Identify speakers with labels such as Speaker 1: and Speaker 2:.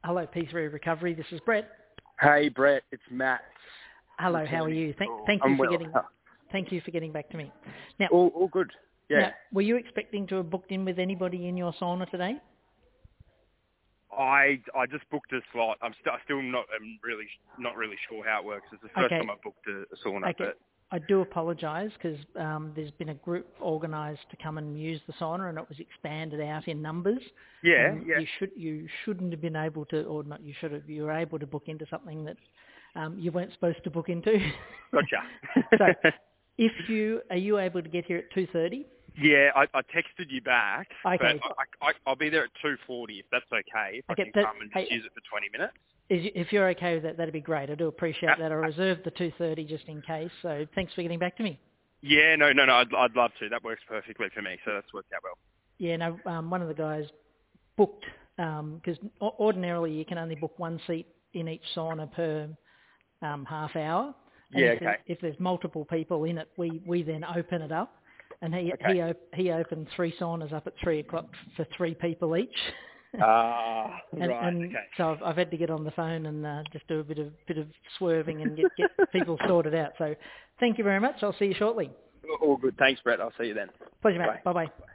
Speaker 1: Hello, P3 Recovery. This is Brett.
Speaker 2: Hey, Brett. It's Matt.
Speaker 1: Hello, how are you? Thank you for getting back to me. Now,
Speaker 2: all good. Yeah.
Speaker 1: Now, were you expecting to have booked in with anybody in your sauna today?
Speaker 3: I just booked a slot. I'm still not really sure how it works. It's the first time I've booked a sauna.
Speaker 1: Okay.
Speaker 3: But
Speaker 1: I do apologise because there's been a group organised to come and use the sauna, and it was expanded out in numbers.
Speaker 3: Yeah.
Speaker 1: You shouldn't have been able to, or not. You should have. You were able to book into something that you weren't supposed to book into.
Speaker 3: Gotcha.
Speaker 1: So, are you able to get here at 2:30?
Speaker 3: Yeah, I texted you back,
Speaker 1: okay.
Speaker 3: but I'll be there at 2:40 if that's okay. If I can come and just use it for 20 minutes.
Speaker 1: If you're okay with that, that'd be great. I do appreciate that. I reserved the 2:30 just in case. So thanks for getting back to me.
Speaker 3: Yeah, no. I'd love to. That works perfectly for me. So that's worked out well.
Speaker 1: Yeah, no. One of the guys booked because ordinarily you can only book one seat in each sauna per half hour. And if there's multiple people in it, we then open it up. And he opened 3 saunas up at 3 o'clock for 3 people each. So I've had to get on the phone and just do a bit of swerving and get people sorted out. So thank you very much. I'll see you shortly.
Speaker 2: All good. Thanks, Brett. I'll see you then.
Speaker 1: Pleasure, mate. Bye-bye.